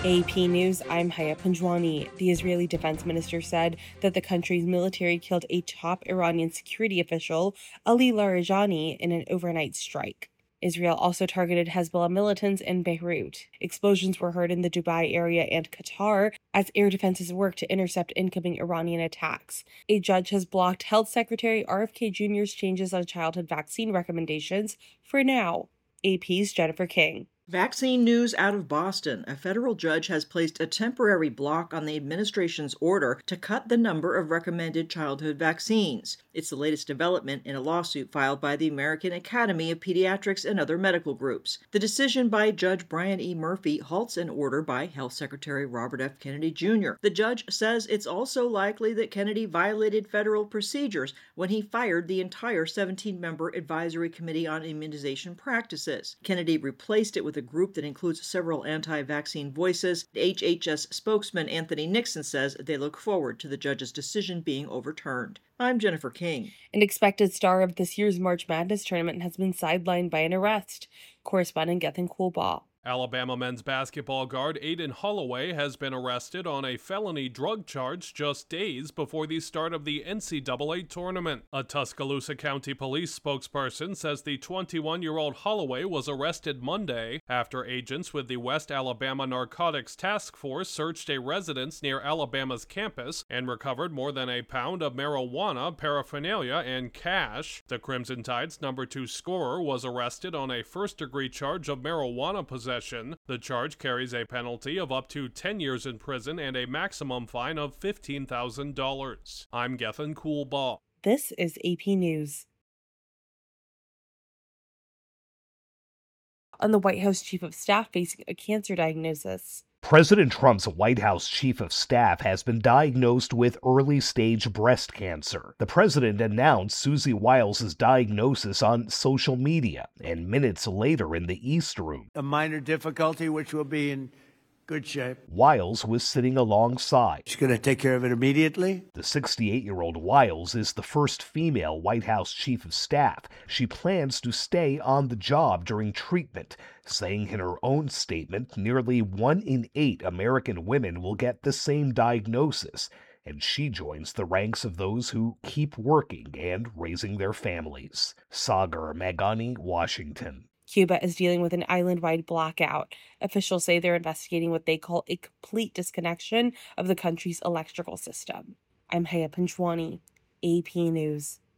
AP News, I'm Haya Panjwani. The Israeli defense minister said that the country's military killed a top Iranian security official, Ali Larijani, in an overnight strike. Israel also targeted Hezbollah militants in Beirut. Explosions were heard in the Dubai area and Qatar as air defenses worked to intercept incoming Iranian attacks. A judge has blocked Health Secretary RFK Jr.'s changes on childhood vaccine recommendations for now. AP's Jennifer King. Vaccine news out of Boston. A federal judge has placed a temporary block on the administration's order to cut the number of recommended childhood vaccines. It's the latest development in a lawsuit filed by the American Academy of Pediatrics and other medical groups. The decision by Judge Brian E. Murphy halts an order by Health Secretary Robert F. Kennedy Jr. The judge says it's also likely that Kennedy violated federal procedures when he fired the entire 17-member Advisory Committee on Immunization Practices. Kennedy replaced it with a group that includes several anti-vaccine voices. The HHS spokesman Anthony Nixon says they look forward to the judge's decision being overturned. I'm Jennifer King. An expected star of this year's March Madness tournament has been sidelined by an arrest. Correspondent Gethin Coolbaugh. Alabama men's basketball guard Aden Holloway has been arrested on a felony drug charge just days before the start of the NCAA tournament. A Tuscaloosa County police spokesperson says the 21-year-old Holloway was arrested Monday after agents with the West Alabama Narcotics Task Force searched a residence near Alabama's campus and recovered more than a pound of marijuana, paraphernalia, and cash. The Crimson Tide's number 2 scorer was arrested on a first-degree charge of marijuana possession. The charge carries a penalty of up to 10 years in prison and a maximum fine of $15,000. I'm Gethin Coolbaugh. This is AP News. On the White House Chief of Staff facing a cancer diagnosis. President Trump's White House Chief of Staff has been diagnosed with early-stage breast cancer. The president announced Susie Wiles' diagnosis on social media, and minutes later in the East Room, a minor difficulty which will be in good shape. Wiles was sitting alongside. She's going to take care of it immediately. The 68-year-old Wiles is the first female White House Chief of Staff. She plans to stay on the job during treatment, saying in her own statement, nearly 1 in 8 American women will get the same diagnosis, and she joins the ranks of those who keep working and raising their families. Sagar Meghani, Washington. Cuba is dealing with an island-wide blackout. Officials say they're investigating what they call a complete disconnection of the country's electrical system. I'm Haya Panjwani, AP News.